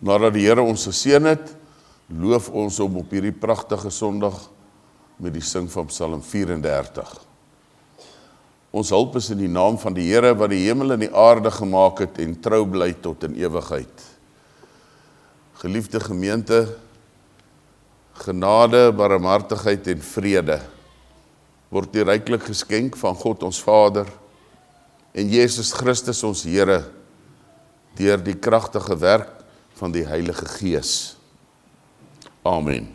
Nadat die Here ons geseën het, loof ons hom op hierdie pragtige Sondag met die sing van Psalm 34. Ons hulp is in die naam van die Here wat die hemel en die aarde gemaak het en trou bly tot in ewigheid. Geliefde gemeente, genade, barmhartigheid en vrede word u ryklik geskenk van God ons Vader en Jesus Christus ons Here deur die kragtige werk van die Heilige Gees. Amen.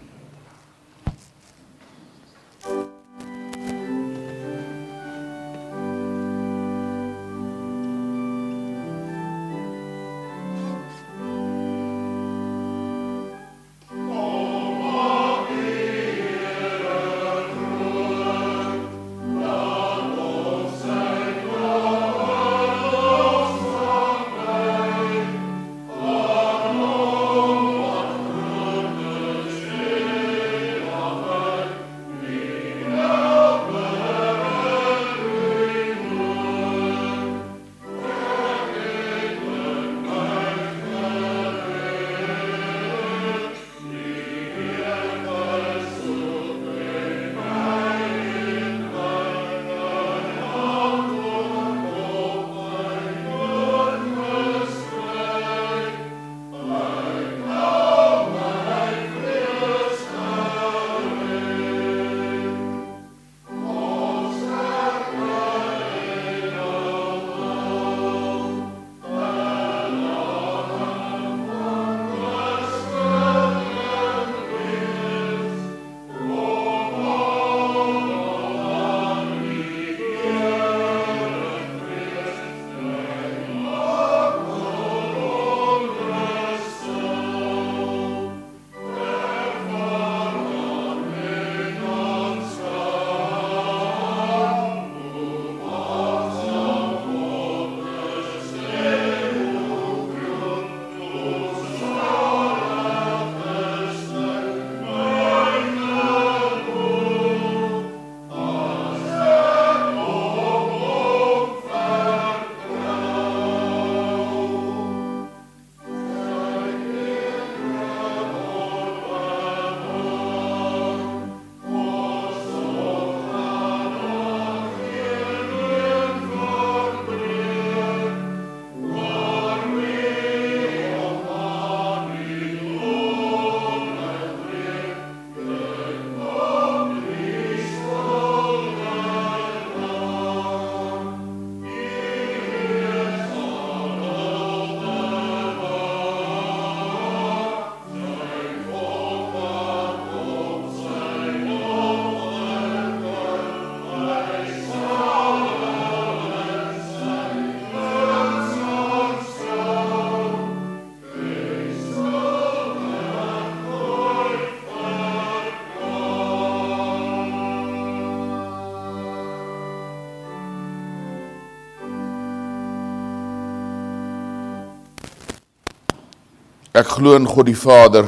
Ek glo in God die Vader,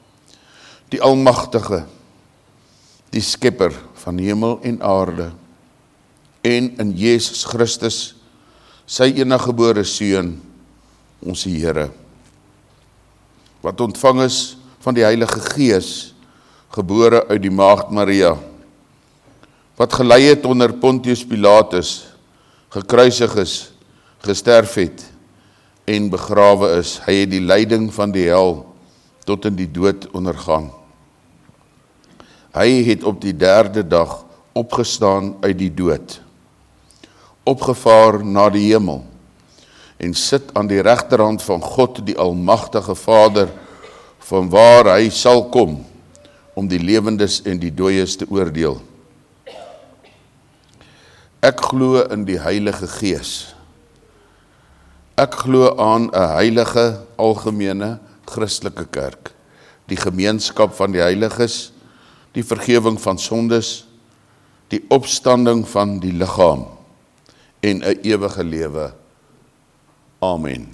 die Almagtige, die Skepper van hemel en aarde, en in Jesus Christus, sy eniggebore Seun, ons Here, wat ontvang is van die Heilige Gees, gebore uit die Maagd Maria, wat gelei het onder Pontius Pilatus, gekruisig is, gesterf het, en begrawe is. Hy het die lyding van die hel tot in die dood ondergaan. Hy het op die 3de dag opgestaan uit die dood, opgevaar na die hemel, en sit aan die regterhand van God, die Almagtige Vader, van waar hy sal kom, om die lewendes en die dooies te oordeel. Ek glo in die Heilige Gees. Ek glo aan 'n heilige, algemene, Christelike kerk, die gemeenskap van die heiliges, die vergewing van sondes, die opstanding van die liggaam en 'n ewige lewe. Amen.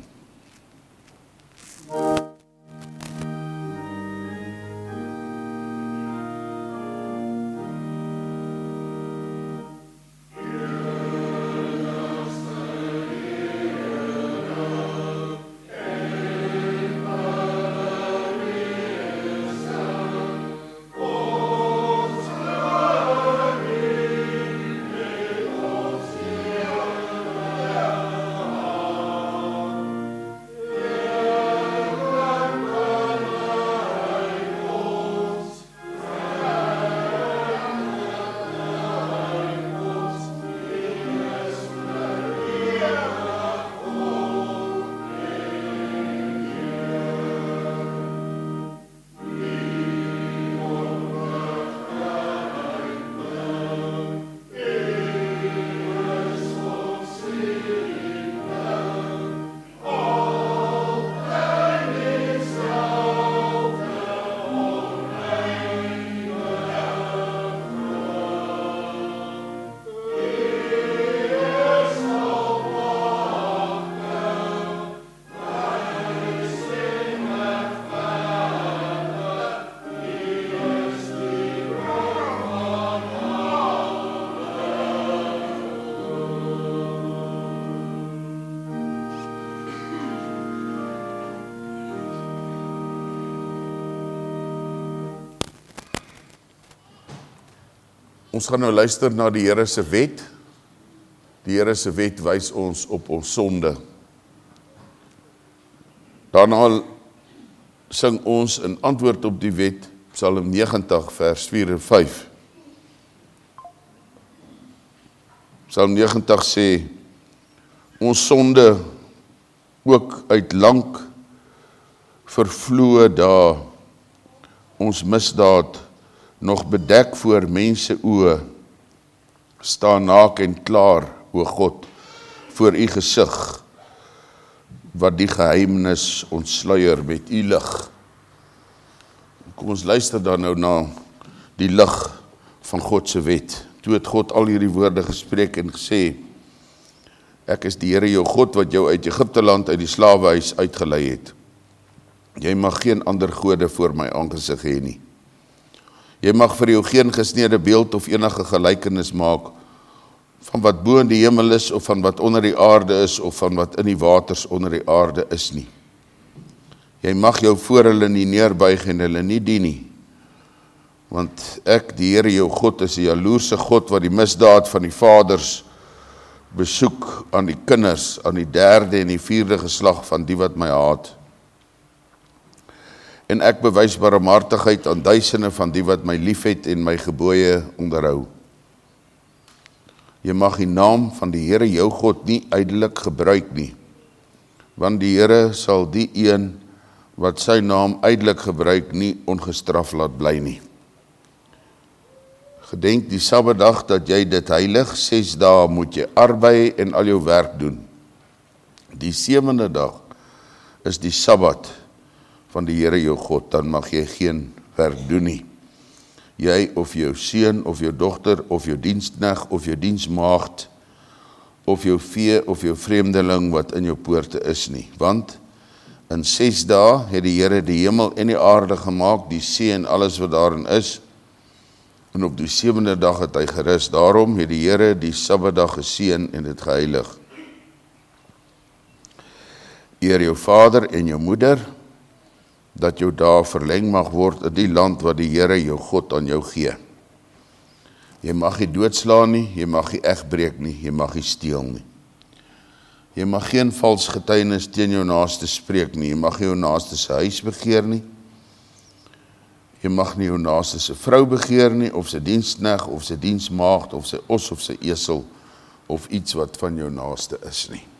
Ons gaan nou luister na die Here se wet. Die Here se wet wys ons op ons sonde. Daarna sing ons in antwoord op die wet, Psalm 90 vers 4 en 5. Psalm 90 sê, ons sonde ook uit lank vervloë dae, ons misdaad nog bedek voor mense oë, staan naak en klaar, o God, voor u gesig, wat die geheimnis ontsluier met u lig. Kom ons luister dan nou na die lig van God se wet. Toe het God al hierdie woorde gespreek en gesê, ek is die Here jou God wat jou uit Egipte land uit die slawehuis uitgelei het. Jy mag geen ander gode voor my aangesig hê nie. Jy mag vir jou geen gesneede beeld of enige gelykenis maak van wat bo in die hemel is of van wat onder die aarde is of van wat in die waters onder die aarde is nie. Jy mag jou voor hulle nie neerbuig en hulle nie dien nie. Want ek, die Here jou God, is 'n jaloerse God wat die misdaad van die vaders besoek aan die kinders, aan die 3de en die 4de geslag van die wat my haat. En ek bewys barmhartigheid aan duisende van die wat my liefhet en my gebooie onderhou. Jy mag die naam van die Here jou God nie ydelik gebruik nie, want die Here sal die een wat sy naam ydelik gebruik nie ongestraf laat bly nie. Gedenk die Sabbatdag dat jy dit heilig, 6 dae moet jy arbei en al jou werk doen. Die 7de dag is die Sabbat van die Here jou God, dan mag jy geen werk doen nie. Jy of jou seun of jou dogter of jou diensknegt of jou diensmaagd of jou vee of jou vreemdeling wat in jou poorte is nie. Want in 6 dae het die Here die hemel en die aarde gemaak, die see en alles wat daarin is. En op die 7de dag het hy gerus. Daarom het die Here die Sabbatdag geseën en dit geheilig. Eer jou vader en jou moeder, dat jou dae verleng mag word in die land wat die Here jou God aan jou gee. Jy mag nie doodslaan nie, jy mag nie egbreek nie, jy mag nie steel nie. Jy mag geen vals getuienis teen jou naaste spreek nie, jy mag nie jou naaste se huis begeer nie. Jy mag nie jou naaste se vrou begeer nie, of sy diensknegt, of sy diensmaagd, of sy os, of sy esel, of iets wat van jou naaste is nie.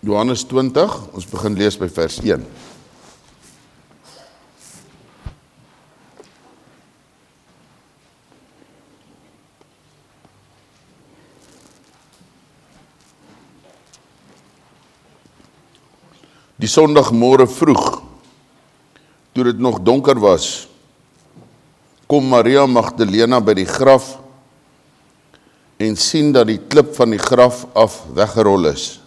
Johannes 20, ons begin lees by vers 1. Die Sondagmôre vroeg, toe dit nog donker was, kom Maria Magdalena by die graf en sien dat die klip van die graf af weggerol is.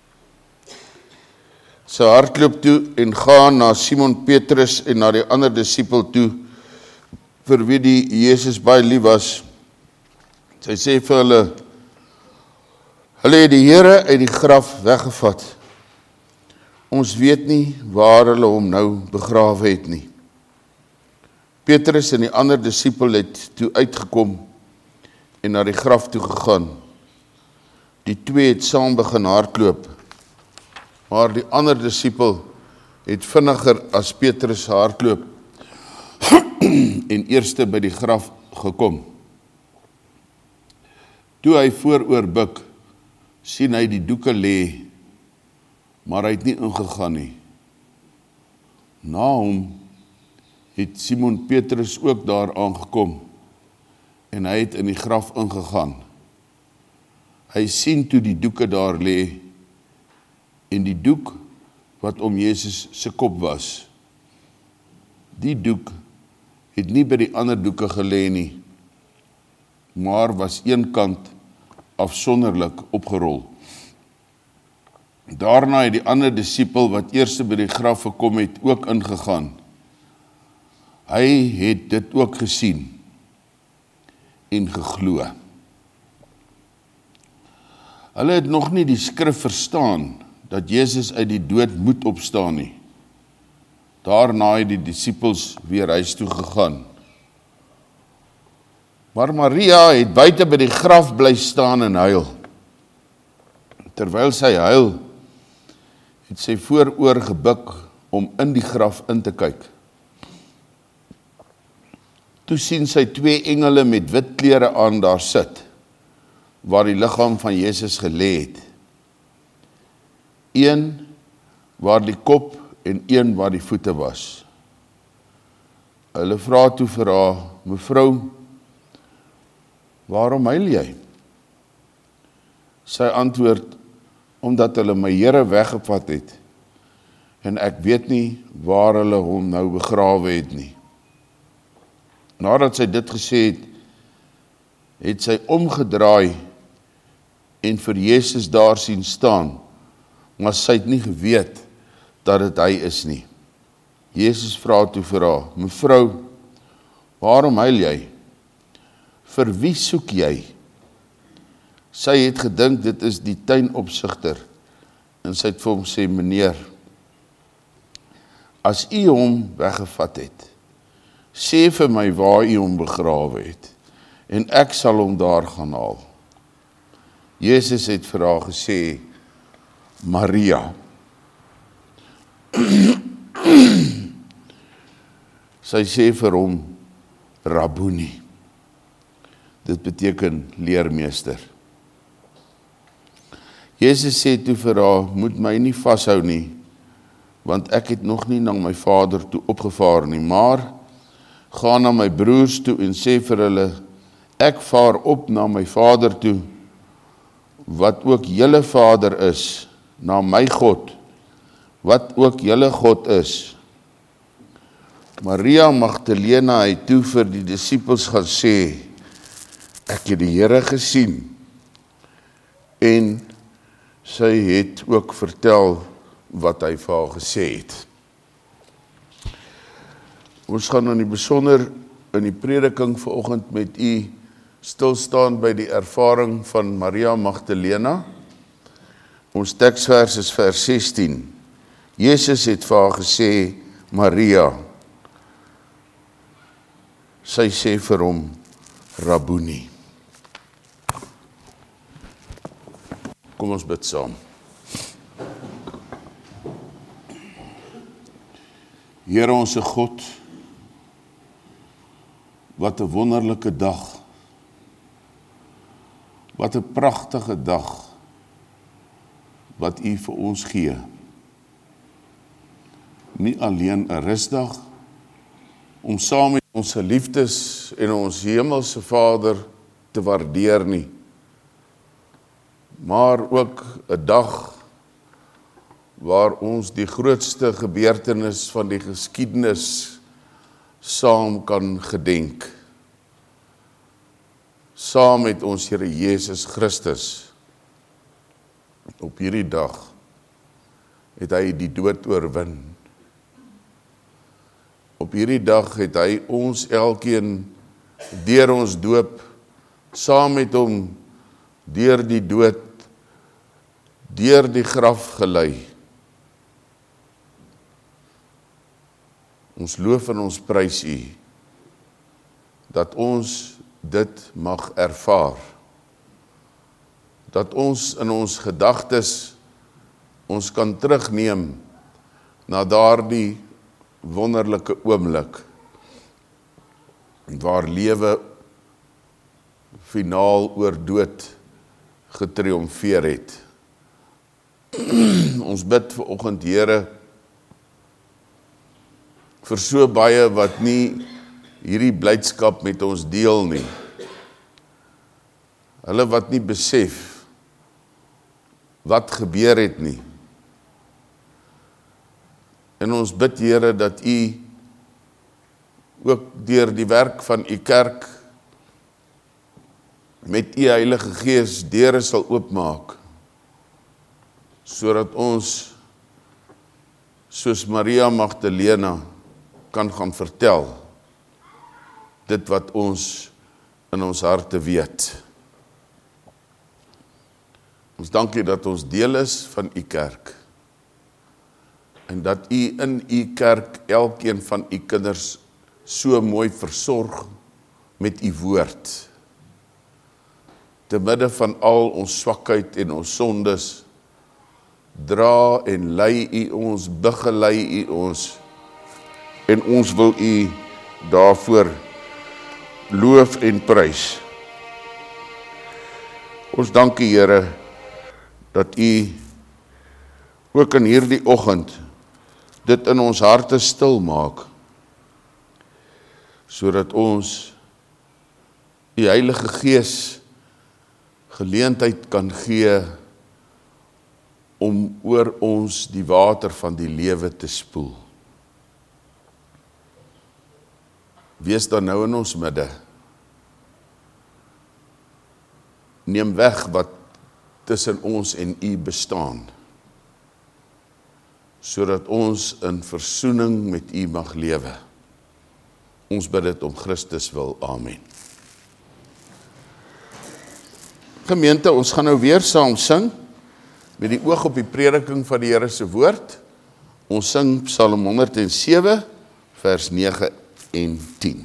Sy hardloop toe en gaan na Simon Petrus en na die ander disipel toe, vir wie die Jesus baie lief was. Sy sê vir hulle het die Here uit die graf weggevat. Ons weet nie waar hulle hom nou begrawe het nie. Petrus en die ander disipel het toe uitgekom en na die graf toe gegaan. Die twee het saam begin hardloop, maar die ander disipel het vinniger as Petrus hardloop en eerste by die graf gekom. Toe hy vooroor buig, sien hy die doeke lê, maar hy het nie ingegaan nie. Na hom het Simon Petrus ook daar aangekom en hy het in die graf ingegaan. Hy sien toe die doeke daar lê en die doek wat om Jesus se kop was. Die doek het nie by die ander doeke gelê nie, maar was een kant afsonderlik opgerol. Daarna het die ander disipel wat eerste by die graf gekom het, ook ingegaan. Hy het dit ook gesien en geglo. Hulle het nog nie die skrif verstaan dat Jesus uit die dood moet opstaan nie. Daarna het die disipels weer huis toe gegaan. Maar Maria het buite by die graf bly staan en huil. Terwyl sy huil, het sy vooroor gebuk om in die graf in te kyk. Toe sien sy twee engele met wit klere aan daar sit, waar die liggaam van Jesus gelê het. Een waar die kop en een waar die voete was. Hulle vra toe vir haar, mevrou, waarom huil jy? Sy antwoord, omdat hulle my Here weggevat het, en ek weet nie waar hulle hom nou begrawe het nie. Nadat sy dit gesê het, het sy omgedraai en vir Jesus daar sien staan, maar sy het nie geweet dat dit hy is nie. Jesus vra toe vir haar, mevrou, waarom huil jy? Vir wie soek jy? Sy het gedink dit is die tuinopsigter en sy het vir hom sê, meneer, as u hom weggevat het, sê vir my waar u hom begrawe het en ek sal hom daar gaan haal. Jesus het vir haar gesê, Maria. Sy sê vir hom, Rabboni. Dit beteken leermeester. Jesus sê toe vir haar, moet my nie vashou nie, want ek het nog nie na my Vader toe opgevaar nie, maar ga na my broers toe en sê vir hulle, ek vaar op na my Vader toe, wat ook julle Vader is, na my God, wat ook julle God is. Maria Magdalena het toe vir die disipels gaan sê, ek het die Here gesien, en sy het ook vertel wat hy vir haar gesê het. Ons gaan in die besonder in die prediking vanoggend met u stilstaan by die ervaring van Maria Magdalena. Ons teksvers is vers 16. Jesus het vir haar gesê, Maria. Sy sê vir hom, Rabboni. Kom ons bid saam. Here onse God, wat 'n wonderlike dag, wat 'n pragtige dag, wat U vir ons gee. Nie alleen 'n rusdag, om saam met ons geliefdes en ons hemelse Vader te waardeer nie, maar ook 'n dag waar ons die grootste gebeurtenis van die geskiedenis saam kan gedenk. Saam met ons Here Jesus Christus. Op hierdie dag het hy die dood oorwin. Op hierdie dag het hy ons elkeen deur ons doop, saam met hom deur die dood, deur die graf gelei. Ons loof en ons prys U, dat ons dit mag ervaar. Dat ons in ons gedagtes ons kan terugneem na daardie wonderlike oomblik, waar lewe finaal oor dood getriomfeer het. Ons bid vanoggend, Here, vir so baie wat nie hierdie blydskap met ons deel nie. Hulle wat nie besef wat gebeur het nie. En ons bid, Here, dat U ook deur die werk van U kerk met U Heilige Gees deure sal oopmaak, sodat ons soos Maria Magdalena kan gaan vertel dit wat ons in ons harte weet. Ons dank U dat ons deel is van U kerk en dat U in U kerk elkeen van U kinders so mooi versorg met U woord. Te midde van al ons swakheid en ons sondes, dra en lei U ons, begelei U ons, en ons wil U daarvoor loof en prys. Ons dank U, Here, dat U ook in hierdie oggend dit in ons harte stil maak, sodat ons U Heilige Gees geleentheid kan gee om oor ons die water van die lewe te spoel. Wees dan nou in ons midde. Neem weg wat tussen ons en U bestaan, sodat ons in versoening met U mag lewe. Ons bid dit om Christus wil. Amen. Gemeente, ons gaan nou weer saam sing, met die oog op die prediking van die Here se woord. Ons sing Psalm 107, vers 9 en 10.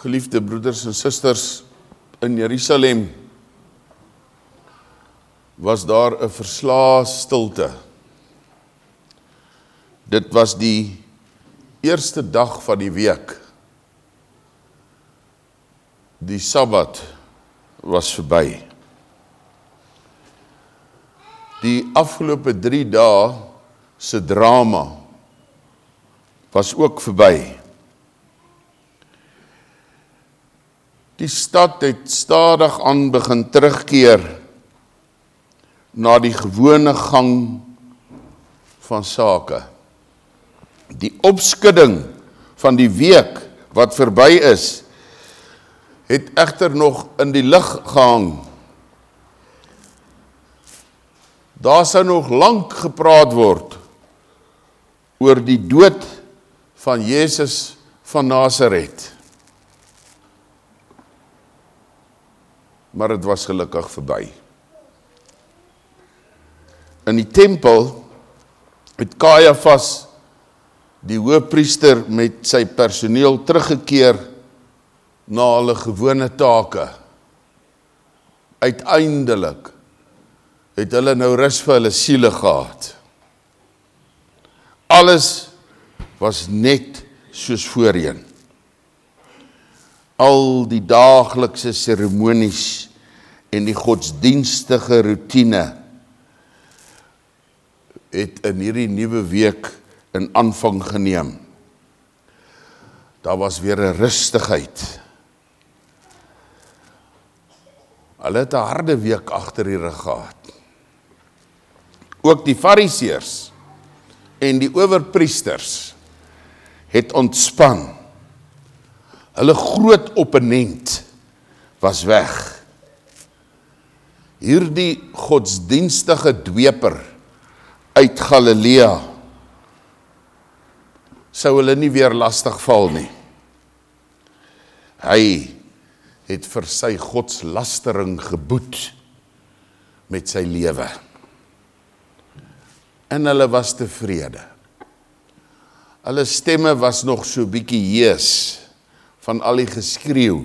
Geliefde broeders en susters, in Jerusalem was daar 'n verslae stilte. Dit was die eerste dag van die week. Die Sabbat was verby. Die afgelope 3 dae se drama was ook verby. Die stad het stadig aan begin terugkeer na die gewone gang van sake. Die opskudding van die week wat verby is, het egter nog in die lug gehang. Daar sou nog lank gepraat word oor die dood van Jesus van Nasaret. Maar dit was gelukkig verby. In die tempel het Kajafas, die hoëpriester, met sy personeel teruggekeer na hulle gewone take. Uiteindelik het hulle nou rus vir hulle siele gehad. Alles was net soos voorheen. Al die daaglikse seremonies en die godsdienstige roetine het in hierdie nuwe week in aanvang geneem. Daar was weer 'n rustigheid. Hulle het 'n harde week agter die rug gehad. Ook die fariseërs en die owerpriesters het ontspan. Hulle groot opponent was weg. Hierdie godsdienstige dweper uit Galilea sou hulle nie weer lastig val nie. Hy het vir sy godslastering geboet met sy lewe. En hulle was tevrede. Hulle stemme was nog so bietjie hees van al die geskreeu.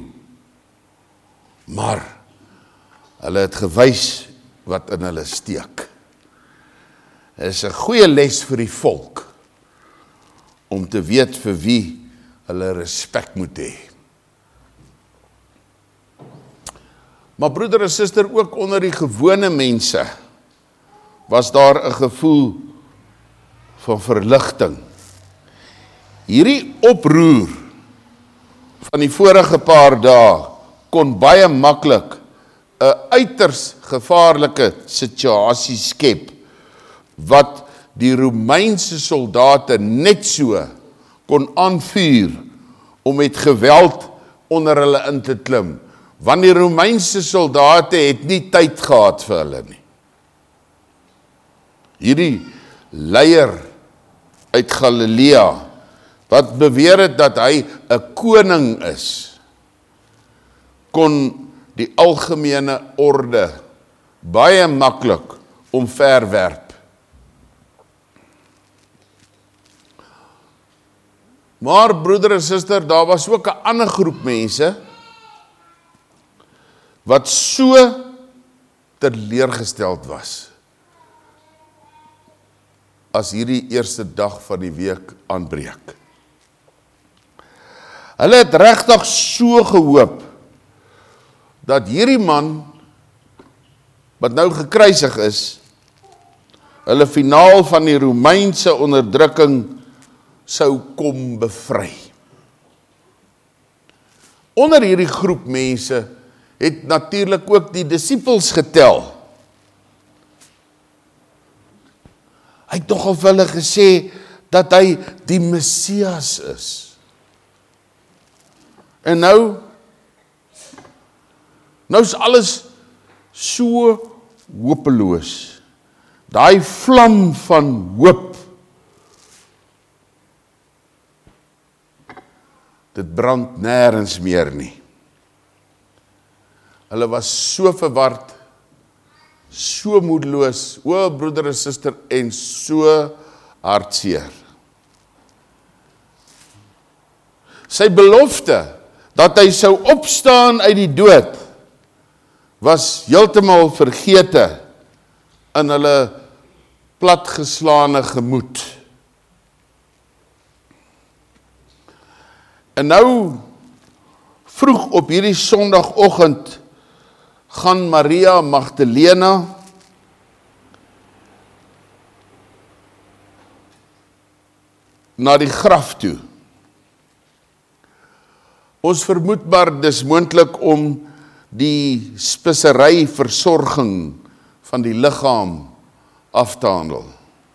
Maar hulle het gewys wat in hulle steek. Dit is 'n goeie les vir die volk om te weet vir wie hulle respek moet hê. Maar broeder en suster, ook onder die gewone mense was daar 'n gevoel van verligting. Hierdie oproer van die vorige paar dae kon baie maklik 'n uiters gevaarlike situasie skep, wat die Romeinse soldate net so kon aanvuur om met geweld onder hulle in te klim, want die Romeinse soldate het nie tyd gehad vir hulle nie. Hierdie leier uit Galilea, wat beweer het dat hy 'n koning is, kon die algemene orde baie maklik omverwerp. Maar broeder en suster, daar was ook 'n ander groep mense wat so teleurgesteld was as hierdie eerste dag van die week aanbreek. Hulle het regtig so gehoop dat hierdie man wat nou gekruisig is, hulle finaal van die Romeinse onderdrukking sou kom bevry. Onder hierdie groep mense het natuurlik ook die disippels getel. Hy het nogal vir hulle gesê dat hy die Messias is. En nou is alles so hopeloos. Daai vlam van hoop, dit brand nêrens meer nie. Hulle was so verward, so moedeloos, o broeder en suster, en so hartseer. Sy belofte dat hy sou opstaan uit die dood, was heeltemal vergete in hulle platgeslaane gemoed. En nou, vroeg op hierdie sondagoggend, gaan Maria Magdalena na die graf toe. Ons vermoed maar dis moontlik om die spesery versorging van die liggaam af te handel.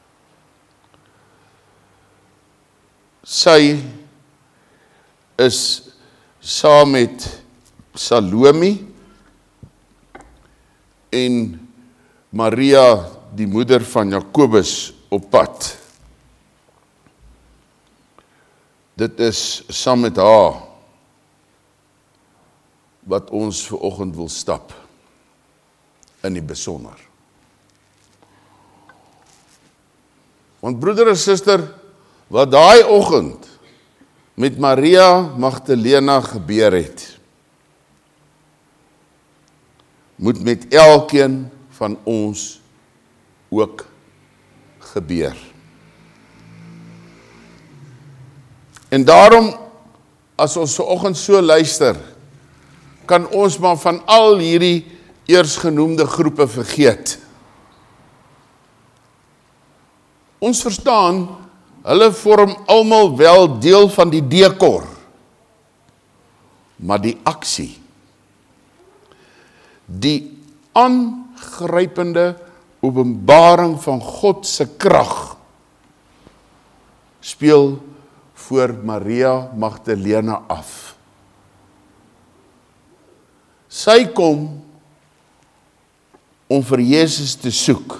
Sy is saam met Salome en Maria, die moeder van Jakobus, op pad. Dit is saam met haar wat ons vanoggend wil stap in die besonder. Want broeder en suster, wat daai oggend met Maria Magdalena gebeur het, moet met elkeen van ons ook gebeur. En daarom, as ons vanoggend so luister, kan ons maar van al hierdie eersgenoemde groepe vergeet. Ons verstaan, hulle vorm almal wel deel van die dekor, maar die aksie, die aangrypende openbaring van God se krag, speel voor Maria Magdalena af. Sy kom om vir Jesus te soek.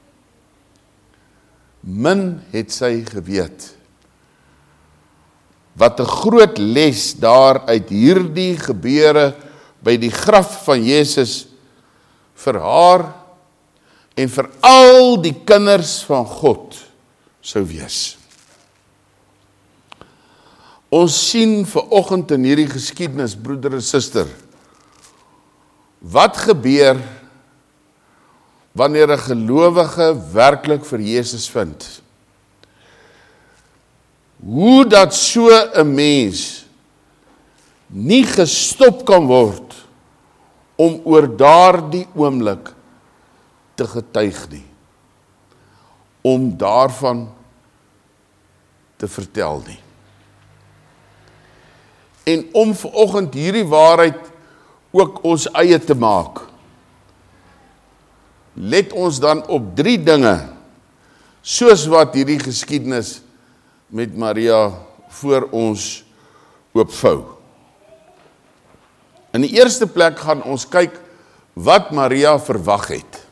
Min het sy geweet, wat 'n groot les daar uit hierdie gebeure by die graf van Jesus vir haar en vir al die kinders van God sou wees. Ons sien vanoggend in hierdie geskiedenis, broeder en suster, wat gebeur wanneer 'n gelowige werklik vir Jesus vind? Hoe dat so 'n mens nie gestop kan word om oor daardie oomblik te getuig nie, om daarvan te vertel nie. En om vanoggend hierdie waarheid ook ons eie te maak, let ons dan op 3 dinge, soos wat hierdie geskiedenis met Maria voor ons oopvou. In die eerste plek gaan ons kyk wat Maria verwag het.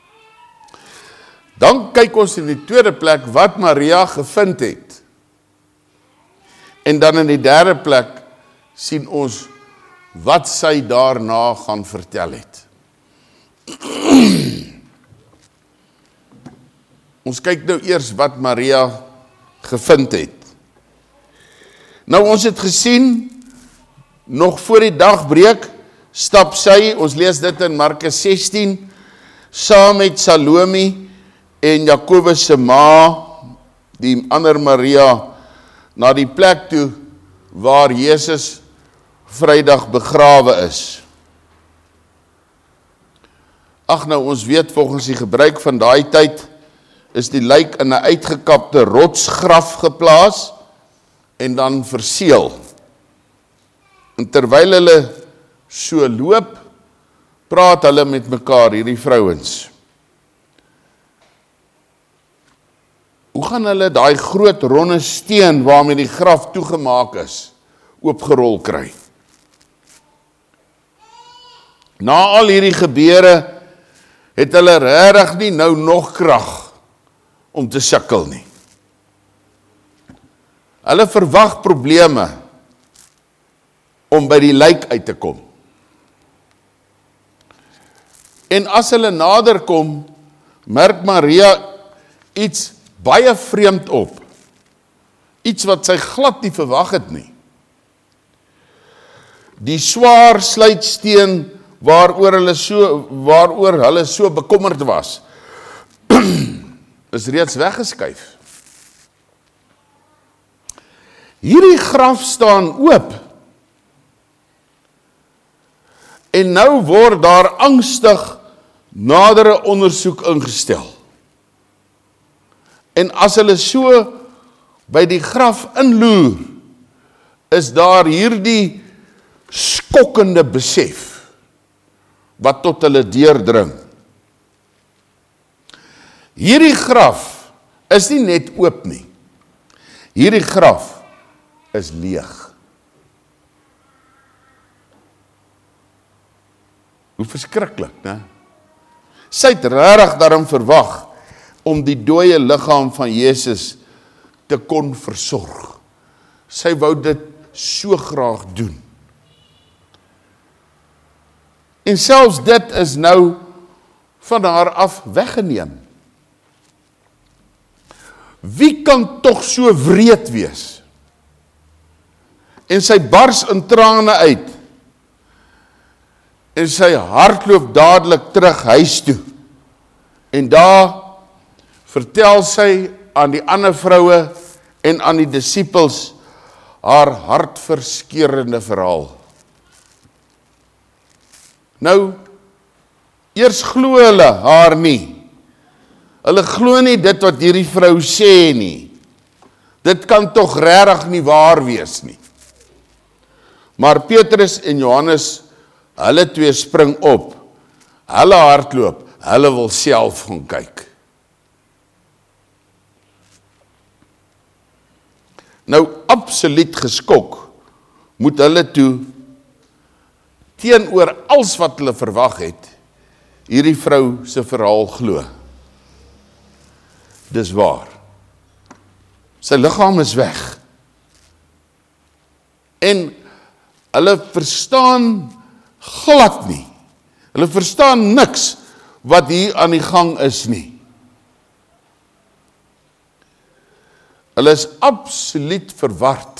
Dan kyk ons in die tweede plek wat Maria gevind het. En dan in die derde plek sien ons wat sy daarna gaan vertel het. Ons kyk nou eers wat Maria gevind het. Nou ons het gesien, nog voor die dag breek, stap sy, ons lees dit in Markus 16, saam met Salome en Jakobus se ma, die ander Maria, na die plek toe, waar Jesus Vrydag begrawe is. Ag nou, ons weet volgens die gebruik van daai tyd, is die lijk in 'n uitgekapte rotsgraf geplaas, en dan verseël. En terwyl hulle so loop, praat hulle met mekaar, hierdie vrouens. Hoe gaan hulle daai groot ronde steen waarmee die graf toegemaak is, oopgerol kry? Na al hierdie gebeure het hulle regtig nie nou nog krag om te sukkel nie. Hulle verwag probleme om by die lijk uit te kom. En as hulle nader kom, merk Maria iets baie vreemd op. Iets wat sy glad nie verwag het nie. die swaar sluitsteen waaroor hulle so bekommerd was, is reeds weggeskuif. Hierdie graf staan oop. En nou word daar angstig nadere ondersoek ingestel. En as hulle so by die graf inloer, is daar hierdie skokkende besef wat tot hulle deurdring. Hierdie graf is nie net oop nie. Hierdie graf is leeg. Hoe verskriklik, né? Sy het regtig daarom verwag om die dooie liggaam van Jesus te kon versorg. Sy wou dit so graag doen. En selfs dit is nou van haar af weggeneem. Wie kan tog so wreed wees? En sy bars in trane uit. En sy hardloop dadelik terug huis toe. En daar vertel sy aan die ander vroue en aan die disippels haar hartverskeurende verhaal. Nou, eers glo hulle haar nie. Hulle glo nie dit wat hierdie vrou sê nie. Dit kan tog regtig nie waar wees nie. Maar Petrus en Johannes, hulle twee spring op. Hulle hardloop, hulle wil self gaan kyk. Nou, absoluut geskok, moet hulle toe, teenoor alles wat hulle verwag het, hierdie vrou se verhaal glo. Dis waar. Sy liggaam is weg. En hulle verstaan glad nie. Hulle verstaan niks wat hier aan die gang is nie. Hulle is absoluut verward.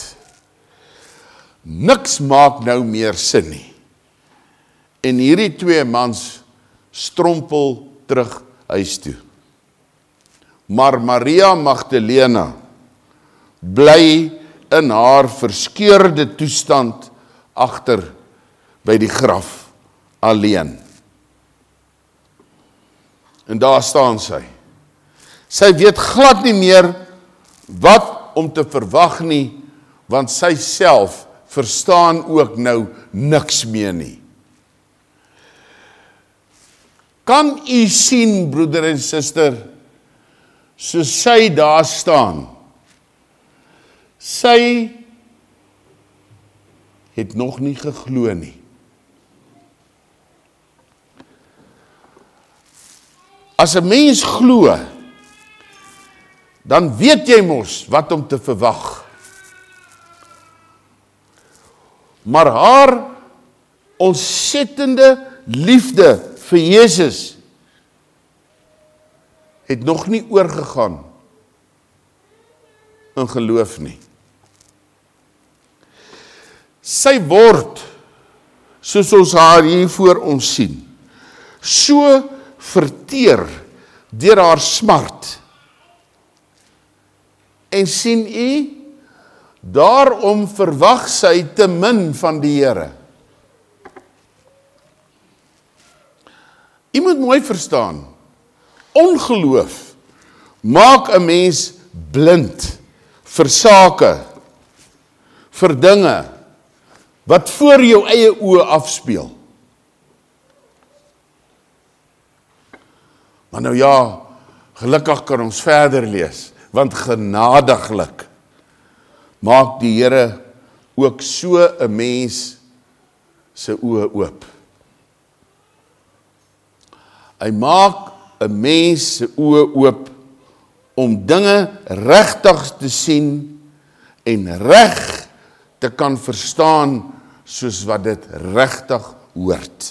Niks maak nou meer sin nie. En hierdie twee mans strompel terug huis toe. Maar Maria Magdalena bly in haar verskeurde toestand agter by die graf alleen. En daar staan sy. Sy weet glad nie meer wat om te verwag nie, want sy self verstaan ook nou niks meer nie. Kan u sien, broeder en suster, soos sy daar staan? Sy het nog nie geglo nie. As 'n mens glo, dan weet jy mos wat om te verwag. Maar haar ontsettende liefde vir Jesus het nog nie oorgegaan in geloof nie. Sy word, soos ons haar hier voor ons sien, so verteer deur haar smart. En sien u, daarom verwag sy te min van die Here. U moet mooi verstaan, ongeloof maak 'n mens blind vir sake, vir dinge wat voor jou eie oë afspeel. Maar nou ja, gelukkig kan ons verder lees, want genadiglik maak die Here ook so 'n mens se oë oop. Hy maak 'n mens se oë oop om dinge regtig te sien en reg te kan verstaan soos wat dit regtig hoort.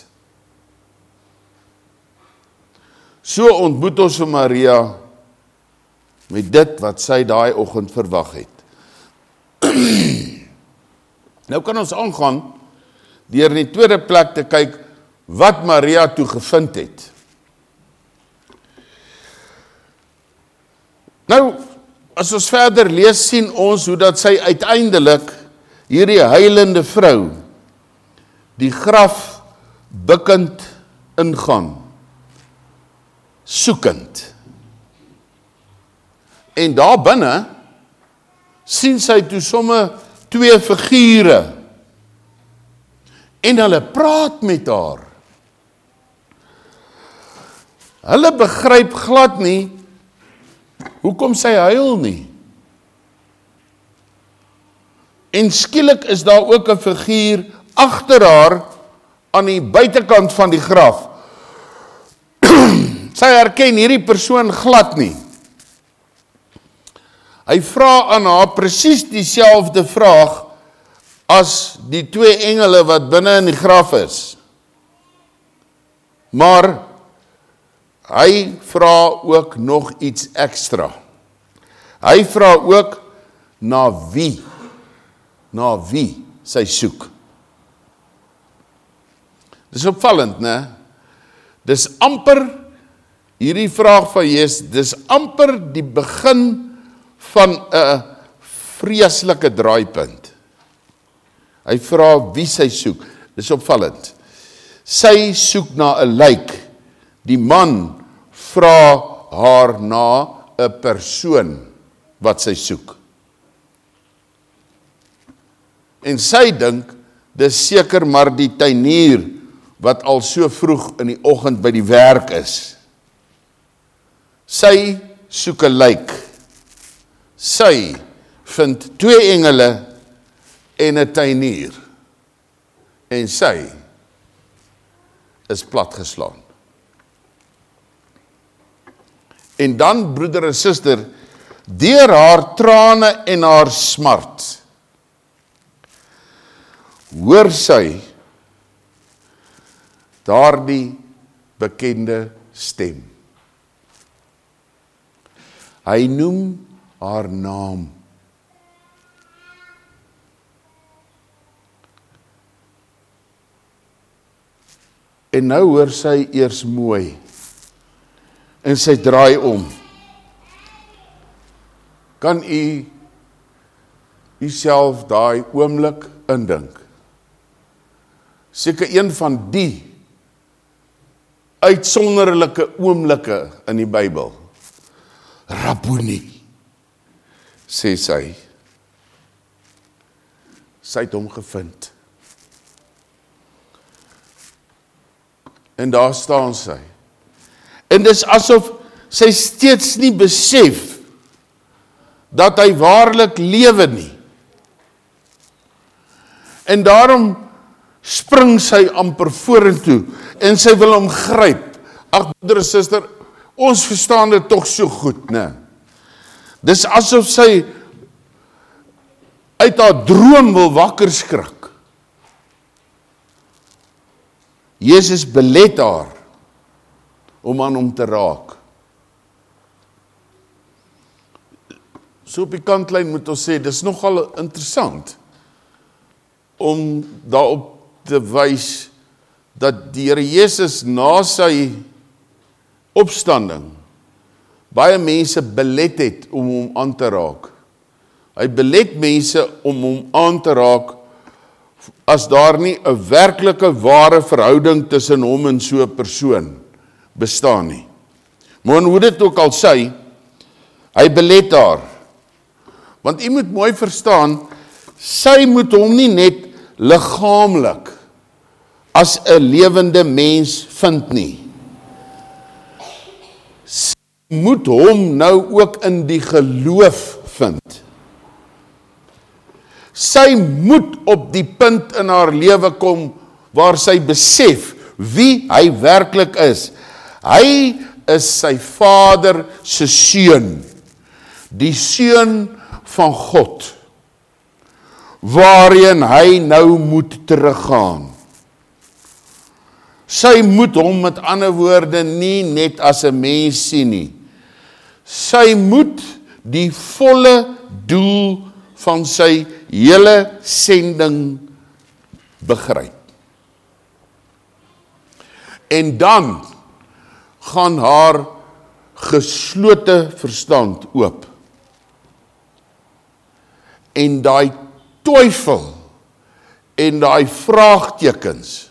So ontmoet ons vir Maria met dit wat sy daai oggend verwag het. Nou kan ons aangaan deur in die tweede plek te kyk wat Maria toe gevind het. Nou, as ons verder lees, sien ons hoe dat sy uiteindelik hierdie huilende vrou die graf bukkend ingaan, soekend. En daar binne sien sy toe somme 2 figure en hulle praat met haar. Hulle begryp glad nie hoekom sy huil nie. En skielik is daar ook 'n figuur agter haar aan die buitekant van die graf. Sy herken hierdie persoon glad nie. Hy vra aan haar presies dieselfde vraag as die 2 engele wat binne in die graf is. Maar hy vra ook nog iets ekstra. Hy vra ook na wie sy soek. Dis opvallend, né? Dis amper hierdie vraag van Jesus, dis amper die begin van 'n vreeslike draaipunt. Hy vra wie sy soek. Dis opvallend. Sy soek na 'n lijk. Die man vra haar na 'n persoon wat sy soek. En sy dink, dis seker maar die tuinier wat al so vroeg in die oggend by die werk is. Sy soek 'n lijk. Sy vind 2 engele en 'n tuinier. En sy is platgeslaan. En dan, broeder en suster, deur haar trane en haar smart, hoor sy daardie bekende stem. Hy noem haar naam. En nou hoor sy eers mooi. En sy draai om. Kan u self daai oomblik indink? Seker een van die uitsonderlike oomblikke in die Bybel. Rabboni, sê sy. Sy het hom gevind. En daar staan sy. En dis asof sy steeds nie besef dat hy waarlik lewe nie. En daarom spring sy amper vorentoe en sy wil hom gryp. Ag, broeder en suster, ons verstaan dit tog so goed, né? Dis asof sy uit haar droom wil wakker skrik. Jesus belet haar om aan hom te raak. So op die kantlyn moet ons sê, dis nogal interessant om daarop te wys dat die Here Jesus na sy opstanding baie mense belet het om hom aan te raak. Hy belet mense om hom aan te raak as daar nie 'n werklike ware verhouding tussen hom en so 'n persoon bestaan nie. Maar hoe dit ook al sy, hy belet haar. Want u moet mooi verstaan, sy moet hom nie net liggaamlik as 'n lewende mens vind nie. Sy moet hom nou ook in die geloof vind. Sy moet op die punt in haar lewe kom waar sy besef wie hy werklik is. Hy is sy Vader se seun, die seun van God, waarheen hy nou moet teruggaan. Sy moet hom met ander woorde nie net as 'n mens sien nie. Sy moet die volle doel van sy hele sending begryp. En dan gaan haar geslote verstand oop. En daai twyfel en daai vraagtekens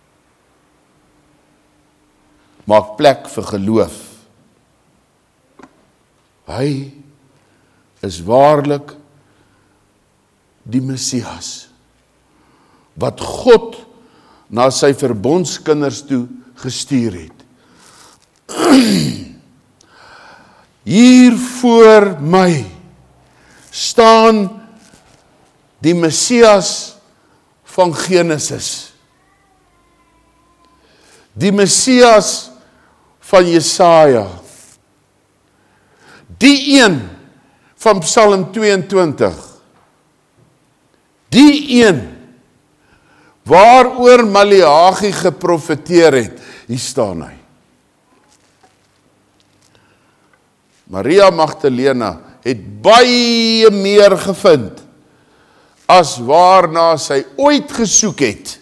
maak plek vir geloof. Hy is waarlik die Messias, wat God na sy verbondskinders toe gestuur het. Hier voor my staan die Messias van Genesis. Die Messias van Jesaja. Die een van Psalm 22. Die een waaroor Maleagi geprofeteer het. Hier staan hy. Maria Magdalena het baie meer gevind as waarna sy ooit gesoek het.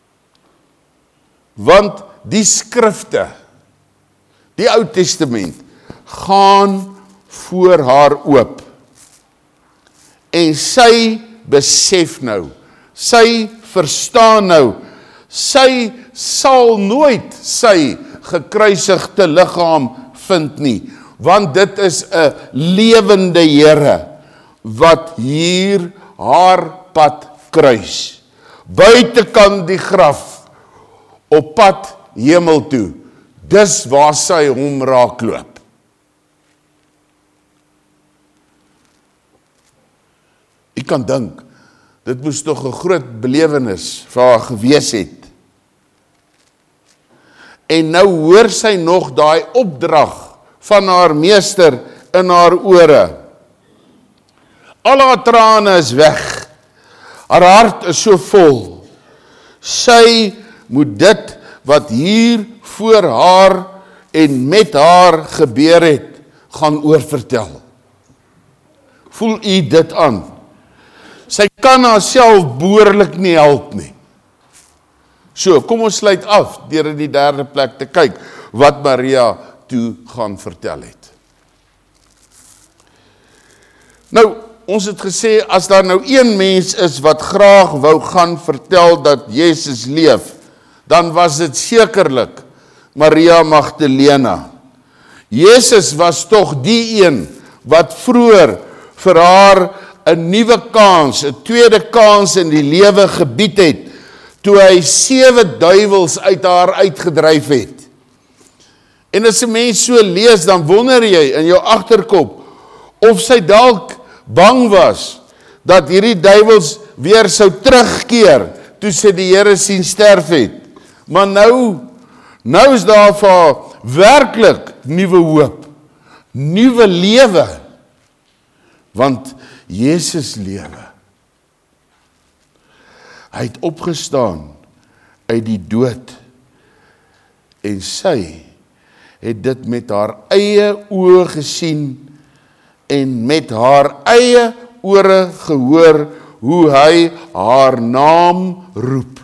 Want die skrifte, die Ou Testament, gaan voor haar oop. En sy besef nou, sy verstaan nou, sy sal nooit sy gekruisigde liggaam vind nie, want dit is 'n lewende Here wat hier haar pad kruis, buitekant die graf, op pad hemel toe. Dis waar sy hom raakloop. Ek kan dink, dit moes tog 'n groot belewenis vir haar gewees het. En nou hoor sy nog daai opdrag van haar meester in haar ore. Al haar trane is weg. Haar hart is so vol. Sy moet dit wat hier voor haar en met haar gebeur het, gaan oorvertel. Voel u dit aan? Sy kan haarself behoorlik nie help nie. So, kom ons sluit af deur in die derde plek te kyk wat Maria toe gaan vertel het. Nou, ons het gesê, as daar nou een mens is wat graag wou gaan vertel dat Jezus leef, dan was dit sekerlik Maria Magdalena. Jezus was tog die een wat vroeër vir haar 'n nuwe kans, 'n tweede kans in die lewe gebied het, toe hy 7 duiwels uit haar uitgedryf het. En as 'n mens so lees, dan wonder jy in jou agterkop, of sy dalk bang was, dat hierdie duiwels weer sou terugkeer, toe sy die Here sien sterf het. Maar nou is daar vir haar werklik nuwe hoop, nuwe lewe, want Jezus lewe. Hy het opgestaan uit die dood, en sy het dit met haar eie oë gesien, en met haar eie ore gehoor, hoe hy haar naam roep.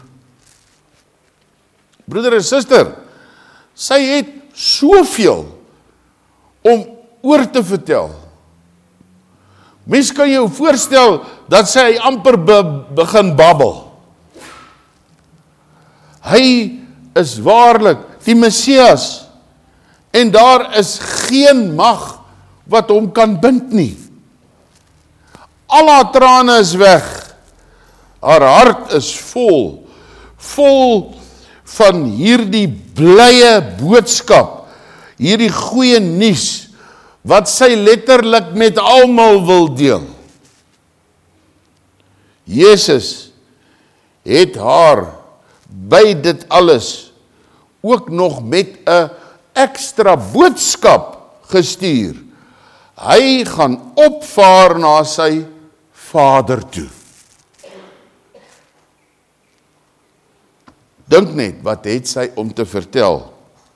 Broeder en suster, sy het soveel om oor te vertel. Mens kan jou voorstel dat sy amper begin babbel. Hy is waarlik die Messias, en daar is geen mag wat hom kan bind nie. Al haar trane is weg, haar hart is vol van hierdie blye boodskap, hierdie goeie nuus, wat sy letterlik met almal wil deel. Jezus het haar by dit alles ook nog met 'n ekstra boodskap gestuur. Hy gaan opvaar na sy Vader toe. Dink net, wat het sy om te vertel?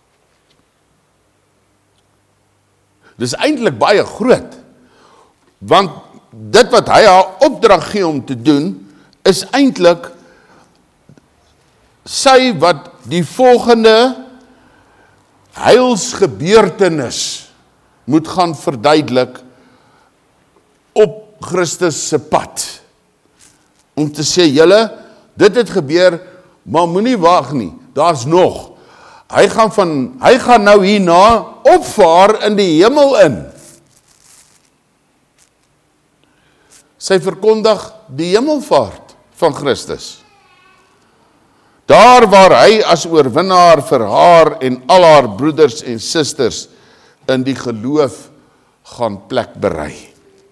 Dis eintlik baie groot, want dit wat hy haar opdrag gee om te doen, is eintlik sy wat die volgende heilsgebeurtenis moet gaan verduidelik op Christus se pad. Om te sê, julle, dit het gebeur, maar moenie wag nie, daar's nog. Hy gaan nou hierna opvaar in die hemel in. Sy verkondig die hemelvaart van Christus. Daar waar hy as oorwinnaar vir haar en al haar broeders en susters in die geloof gaan plek berei.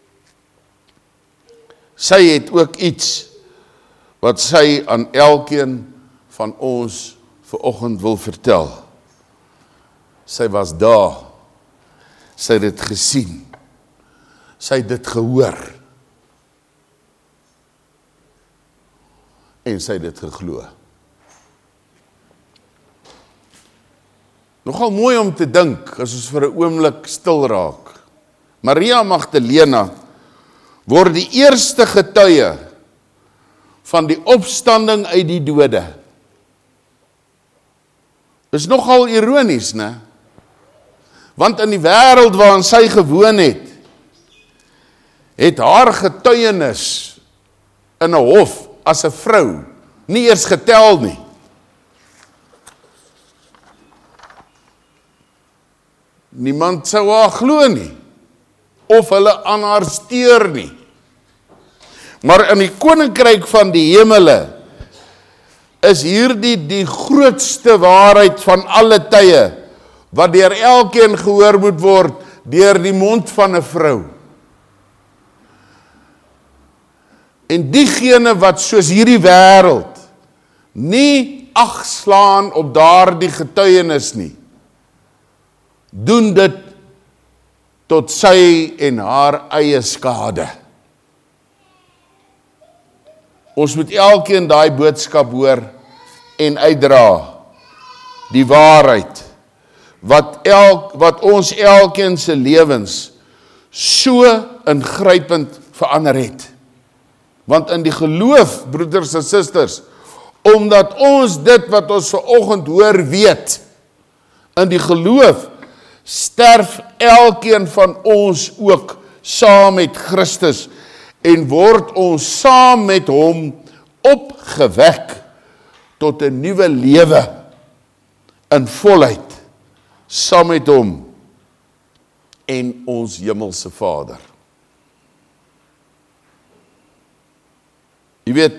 Sy het ook iets wat sy aan elkeen van ons vanoggend wil vertel. Sy was daar, sy het dit gesien, sy het dit gehoor, en sy het dit geglo. Nogal mooi om te dink, as ons vir 'n oomblik stil raak. Maria Magdalena word die eerste getuie van die opstanding uit die dode. Dis nogal ironies, né? Want in die wêreld waarin sy gewoon het haar getuienis in 'n hof as 'n vrou nie eers getel nie. Niemand sou haar glo nie, of hulle aan haar steur nie. Maar in die koninkryk van die hemele is hierdie die grootste waarheid van alle tye, wat deur elkeen gehoor moet word, deur die mond van 'n vrou. En diegene wat soos hierdie wêreld nie ag slaan op daardie getuienis nie, doen dit tot sy en haar eie skade. Ons moet elkeen daai boodskap hoor en uitdra, die waarheid, wat ons elkeen se lewens so ingrypend verander het. Want in die geloof, broeders en susters, omdat ons dit wat ons vanoggend hoor weet, in die geloof, sterf elkeen van ons ook saam met Christus en word ons saam met hom opgewek tot 'n nuwe lewe in volheid saam met hom en ons hemelse Vader. Jy weet,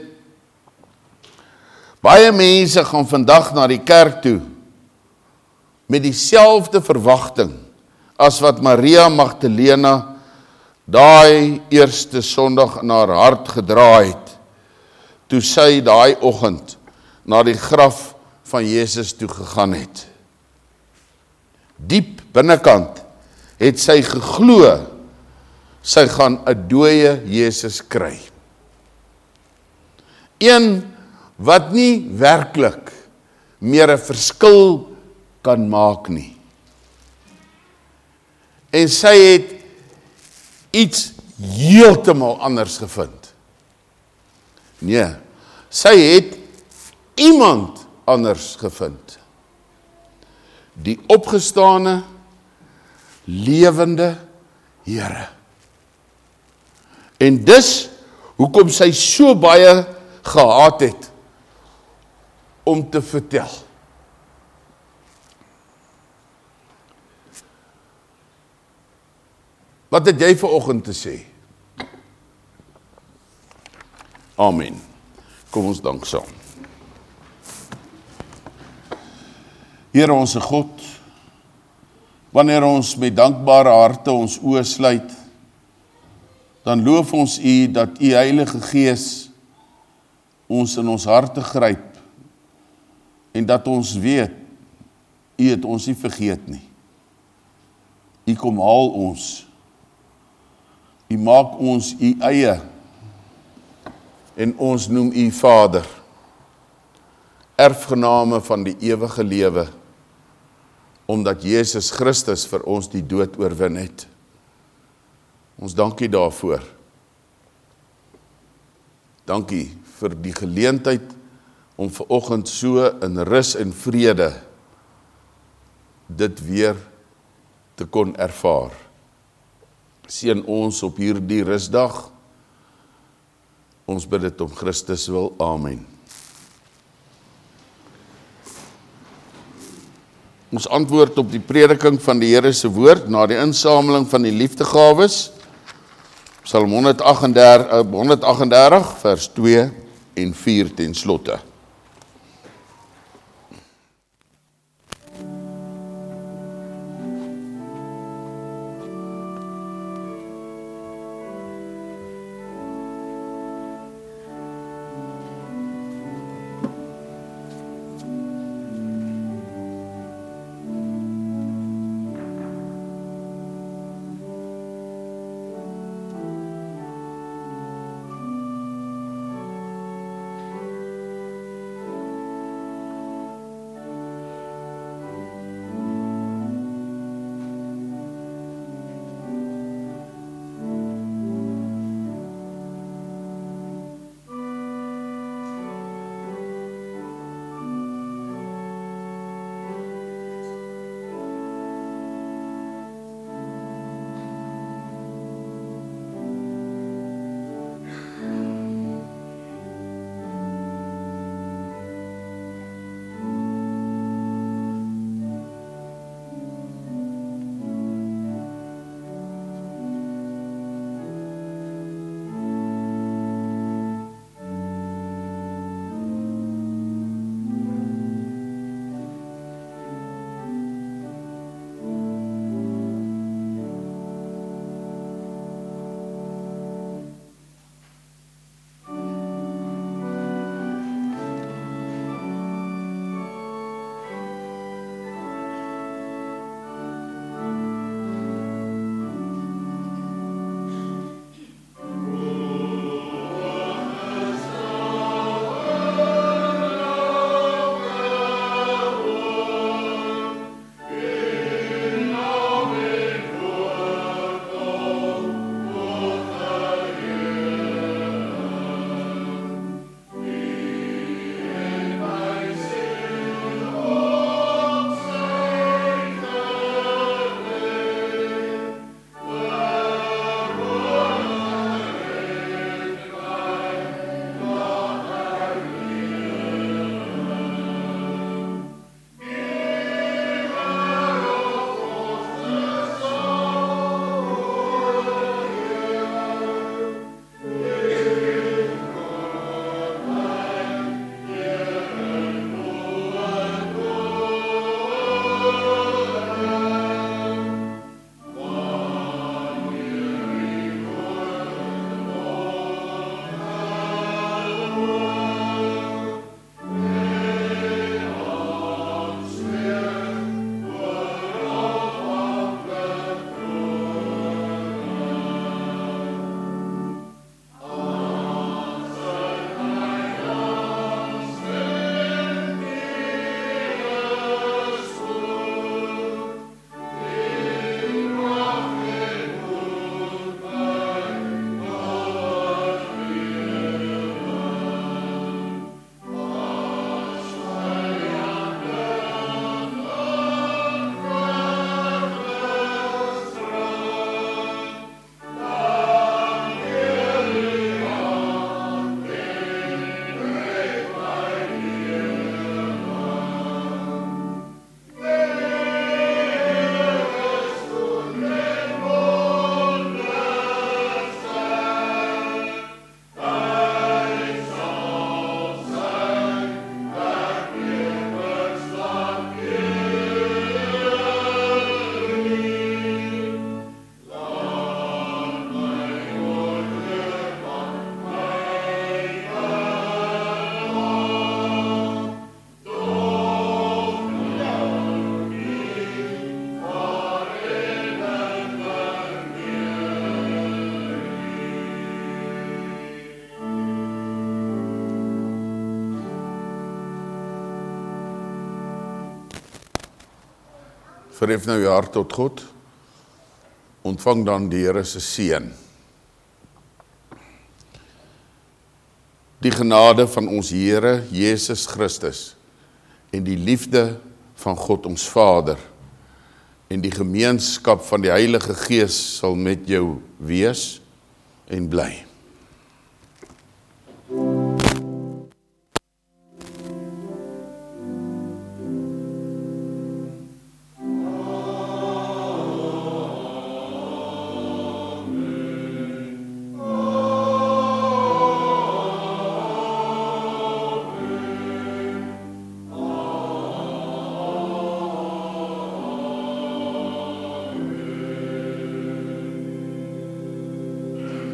baie mense gaan vandag na die kerk toe met dieselfde verwagting as wat Maria Magdalena daai eerste Sondag in haar hart gedra het, toe sy daai oggend na die graf van Jesus toe gegaan het. Diep binnekant het sy geglo, sy gaan 'n dooie Jesus kry. Een wat nie werklik meer 'n verskil kan maak nie. En sy het iets heeltemal anders gevind. Nee, sy het iemand anders gevind. Die opgestane, lewende Here. En dis hoekom sy so baie gehaat het om te vertel. Wat het jy vanoggend te sê? Amen. Kom ons dank saam. Here onse God, wanneer ons met dankbare harte ons oë sluit, dan loof ons U dat U Heilige Gees ons in ons harte gryp en dat ons weet, U het ons nie vergeet nie. U kom haal ons. U maak ons U eie en ons noem U Vader, erfgename van die ewige lewe, omdat Jesus Christus vir ons die dood oorwin het. Ons dankie daarvoor. Dankie vir die geleentheid om vanoggend so in rus en vrede dit weer te kon ervaar. Seën ons op hierdie rusdag. Ons bid dit om Christus wil. Amen. Ons antwoord op die prediking van die Here se woord na die insameling van die liefdegawes. Psalm 138 vers 2 en 4 ten slotte. Verhef nou jou hart tot God, ontvang dan die Here se seën. Die genade van ons Here Jesus Christus en die liefde van God ons Vader en die gemeenskap van die Heilige Gees sal met jou wees en bly.